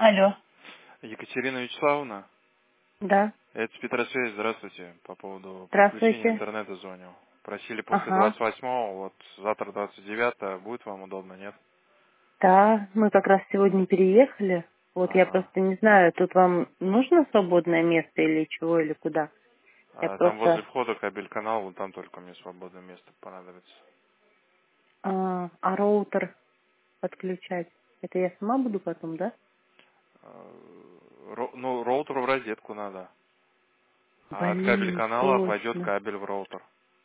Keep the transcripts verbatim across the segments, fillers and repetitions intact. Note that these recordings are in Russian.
Алло. Екатерина Вячеславовна, Да. это Петросвязь, здравствуйте, по поводу подключения Здравствуйте. интернета звоню. Просили после Ага. двадцать восьмого, вот завтра двадцать девятое, будет вам удобно, нет? Да, мы как раз сегодня переехали. Вот я Ага. просто не знаю, тут вам нужно свободное место или чего, или куда? Я А там возле просто... входа кабель канал, вот там только мне свободное место понадобится. А, а роутер подключать? Это я сама буду потом, да? А, ро- ну, роутер в розетку надо. А от кабель Блин, канала пойдет точно. кабель в роутер.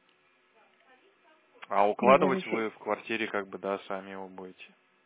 А Я укладывать даже, щи- вы в квартире как бы, да, сами его будете.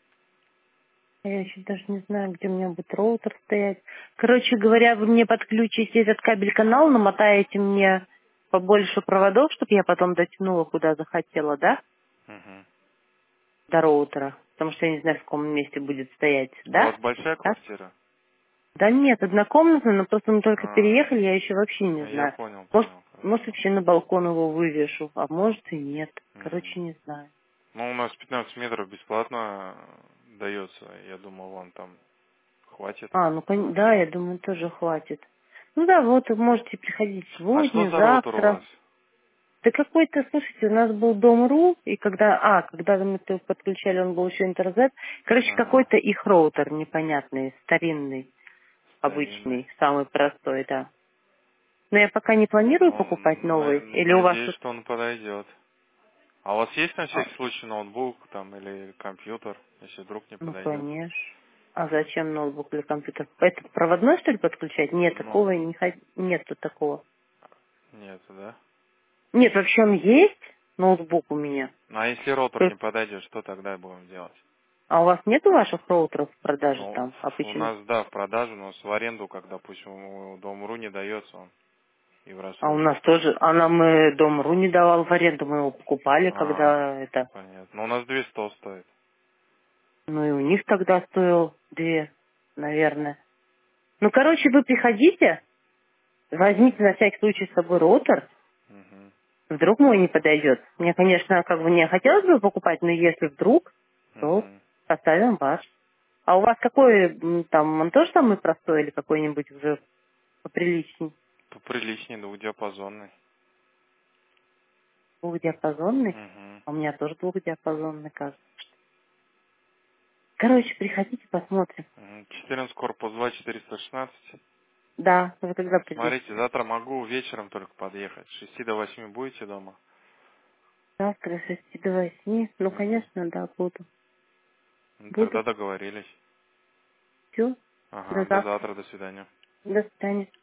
я еще даже не знаю, где у меня будет роутер стоять. Короче говоря, вы мне подключите этот кабель-канал, намотаете мне побольше проводов, чтобы я потом дотянула, куда захотела, да? Угу. До роутера, потому что я не знаю, в каком месте будет стоять, У вас да? большая Так? квартира? Да нет, однокомнатная, но просто мы только А, переехали, я еще вообще не я знаю. понял, Может, понял, может хорошо. вообще на балкон его вывешу, а может и нет. М. Короче, не знаю. Ну, у нас пятнадцать метров бесплатно дается. Я думал, вам там хватит. А, ну кон- да, я думаю, тоже хватит. Ну да, вот вы можете приходить А что сегодня, за роутер у завтра. вас? Да какой-то, слушайте, у нас был Дом.ру, и когда, а, когда мы это подключали, он был еще интернет. Короче, Ага, какой-то их роутер непонятный, старинный, старинный. обычный, самый простой, да. Но я пока не планирую покупать Он, на- новый. Или у вас надеюсь, тут... что он подойдет. А у вас есть на А, всякий случай ноутбук там или компьютер, если вдруг не ну, подойдет? конечно. А зачем ноутбук или компьютер? Этот проводной, что ли, подключать? Нет, Ну, такого не хот... нет тут такого. нет, да? Нет, вообще он есть, ноутбук у меня. Ну, а если роутер не Только- подойдет, что тогда будем делать? А у вас нету ваших роутеров в продаже Ну, там у обычных? нас, да, в продажу, но в аренду, как, допустим, Дом.ру не дается он и в А у расход. нас тоже, а нам э, Дом.ру не давал в аренду, мы его покупали, А, когда это... понятно. Но у нас две сто стоит. Ну и у них тогда стоил две, наверное. Ну, короче, вы приходите, возьмите на всякий случай с собой роутер, Угу. вдруг мой не подойдет. Мне, конечно, как бы не хотелось бы покупать, но если вдруг, то Угу. поставим ваш. А у вас какой м, там, он тоже самый простой или какой-нибудь уже поприличней? Поприличнее, двухдиапазонный. Двухдиапазонный? Угу. А у меня тоже двухдиапазонный, кажется. Короче, приходите, посмотрим. Мгм. четырнадцать корпус два четыреста шестнадцать. Да, вы когда придете? Смотрите, завтра могу вечером только подъехать. С шести до восьми будете дома? Завтра с шести до восьми. Ну, Угу. конечно, да, буду. Ну, Буду. тогда договорились. Все. До Ага, до завтра. завтра, до свидания. До свидания.